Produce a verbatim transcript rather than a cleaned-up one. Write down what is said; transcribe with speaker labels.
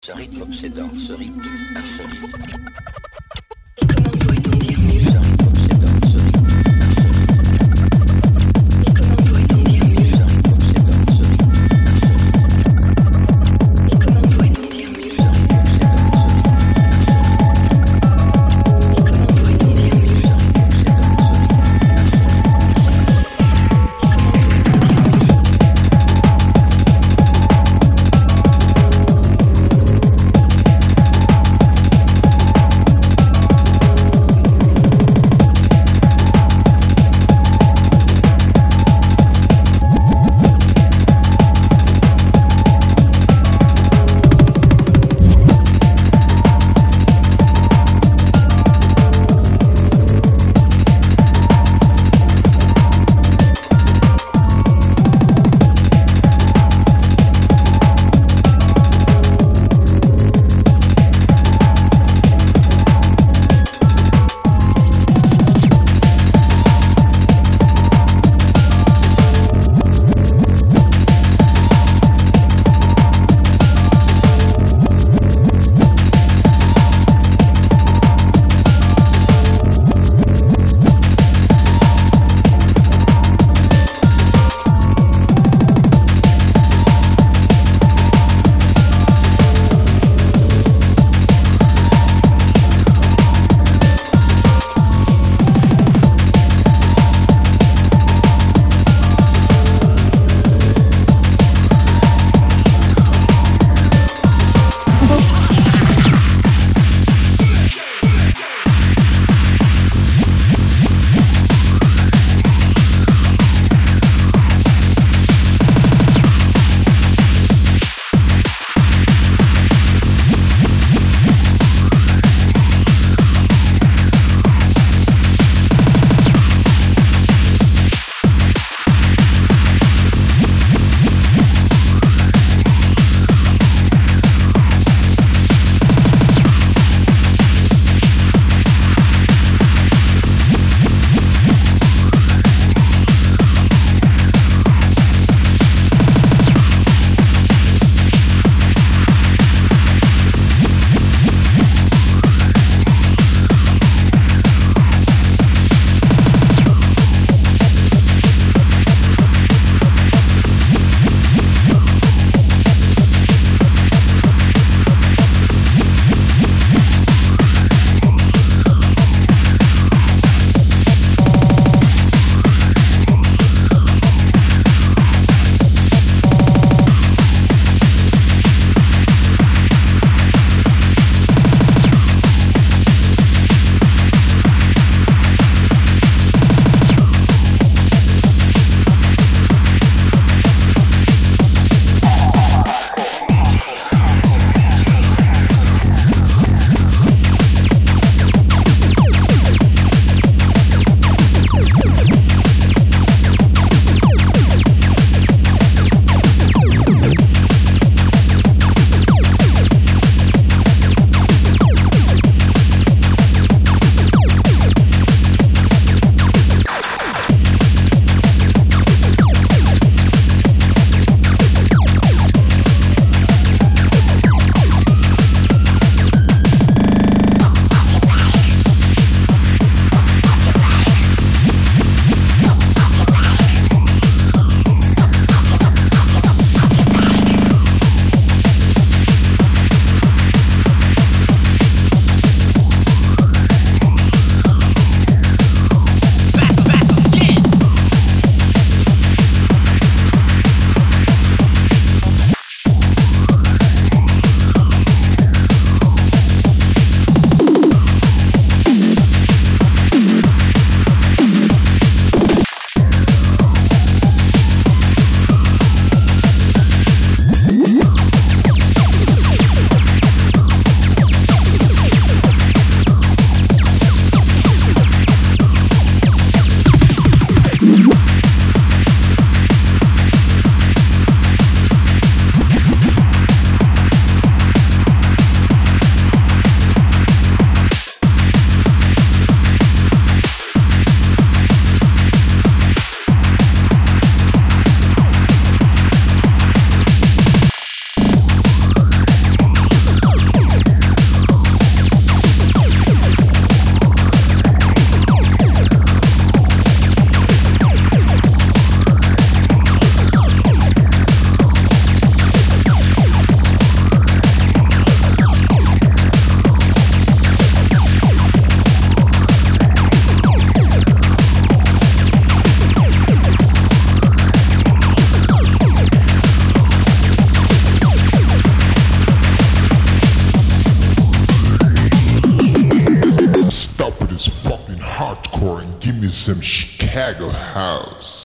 Speaker 1: Ce rythme obsédant, ce rythme insolite.
Speaker 2: Et comment pourrait-on dire mieux?
Speaker 1: Ce rythme obsédant, ce rythme insolite.
Speaker 2: Et comment pourrait-on dire mieux?
Speaker 1: Ce rythme obsédant, ce rythme insolite.
Speaker 2: Et comment pourrait-on dire mieux?
Speaker 1: Ce rythme obsédant, ce rythme insolite.
Speaker 2: Et comment pourrait-on dire mieux?
Speaker 1: Ce rythme obsédant, ce rythme
Speaker 2: Et comment pourrait-on dire mieux?
Speaker 1: insolite.
Speaker 3: me some Chicago house.